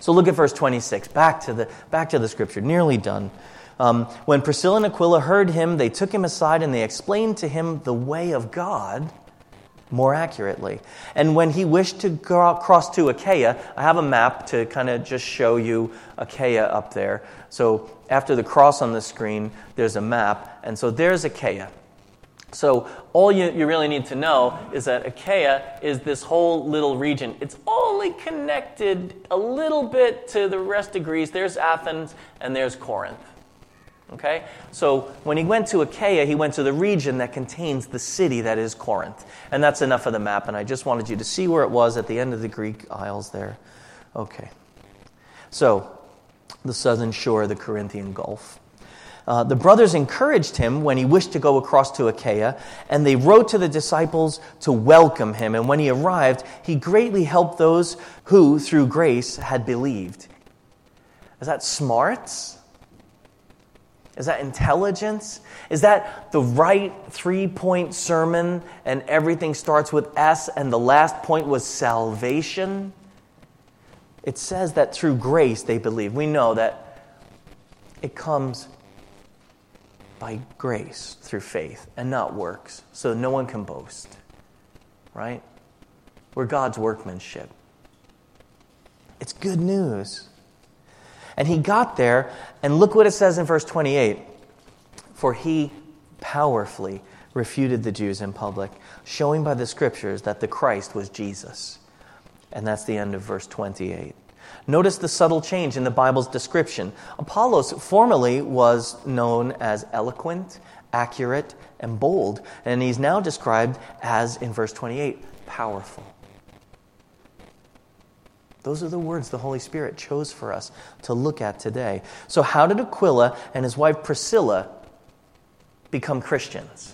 So look at verse 26. Back to the scripture. Nearly done. When Priscilla and Aquila heard him, they took him aside and they explained to him the way of God more accurately. And when he wished to cross to Achaia, I have a map to kind of just show you Achaia up there. So after the cross on the screen, there's a map. And so there's Achaia. So all you really need to know is that Achaia is this whole little region. It's only connected a little bit to the rest of Greece. There's Athens and there's Corinth. Okay? So when he went to Achaia, he went to the region that contains the city that is Corinth. And that's enough of the map, and I just wanted you to see where it was at the end of the Greek Isles there. Okay. So, the southern shore of the Corinthian Gulf. The brothers encouraged him when he wished to go across to Achaia, and they wrote to the disciples to welcome him. And when he arrived, he greatly helped those who, through grace, had believed. Is that smarts? Is that intelligence? Is that the right 3-point sermon and everything starts with S and the last point was salvation? It says that through grace they believe. We know that it comes by grace through faith and not works, so no one can boast, right? We're God's workmanship. It's good news. And he got there, and look what it says in verse 28. For he powerfully refuted the Jews in public, showing by the scriptures that the Christ was Jesus. And that's the end of verse 28. Notice the subtle change in the Bible's description. Apollos formerly was known as eloquent, accurate, and bold. And he's now described as, in verse 28, powerful. Those are the words the Holy Spirit chose for us to look at today. So how did Aquila and his wife Priscilla become Christians?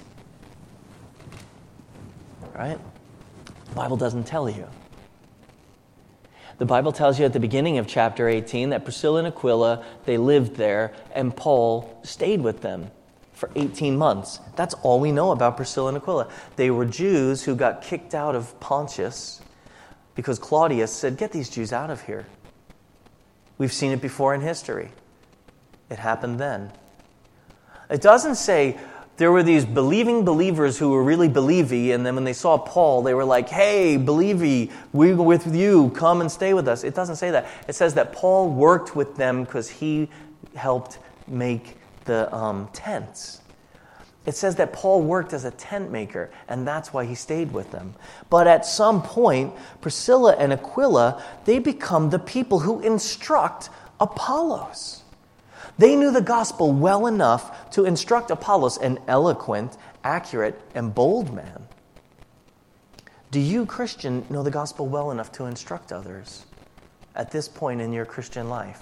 Right? The Bible doesn't tell you. The Bible tells you at the beginning of chapter 18 that Priscilla and Aquila, they lived there, and Paul stayed with them for 18 months. That's all we know about Priscilla and Aquila. They were Jews who got kicked out of Pontus because Claudius said, get these Jews out of here. We've seen it before in history. It happened then. It doesn't say there were these believing believers who were really believy, and then when they saw Paul, they were like, hey, believy, we're with you, come and stay with us. It doesn't say that. It says that Paul worked with them because he helped make the tents. It says that Paul worked as a tent maker, and that's why he stayed with them. But at some point, Priscilla and Aquila, they become the people who instruct Apollos. They knew the gospel well enough to instruct Apollos, an eloquent, accurate, and bold man. Do you, Christian, know the gospel well enough to instruct others at this point in your Christian life?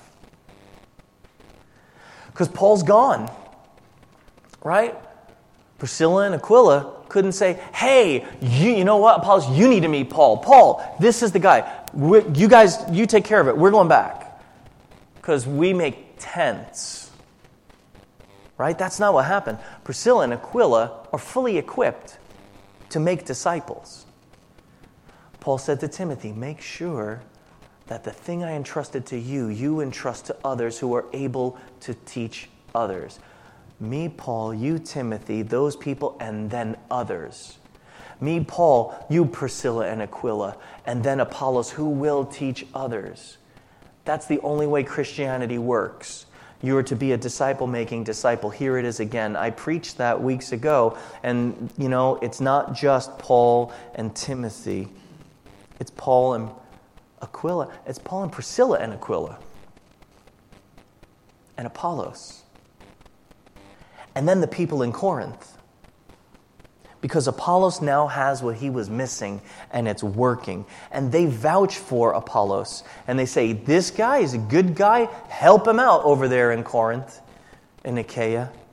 Because Paul's gone, right? Priscilla and Aquila couldn't say, hey, you know what, Apollos, you need to meet Paul. Paul, this is the guy. You guys, you take care of it. We're going back. Because we make tents. Right? That's not what happened. Priscilla and Aquila are fully equipped to make disciples. Paul said to Timothy, make sure that the thing I entrusted to you, you entrust to others who are able to teach others. Me, Paul, you, Timothy, those people, and then others. Me, Paul, you, Priscilla and Aquila, and then Apollos, who will teach others. That's the only way Christianity works. You are to be a disciple-making disciple. Here it is again. I preached that weeks ago, and, it's not just Paul and Timothy. It's Paul and Aquila. It's Paul and Priscilla and Aquila. And Apollos. And then the people in Corinth. Because Apollos now has what he was missing, and it's working. And they vouch for Apollos. And they say, this guy is a good guy. Help him out over there in Corinth, in Achaia.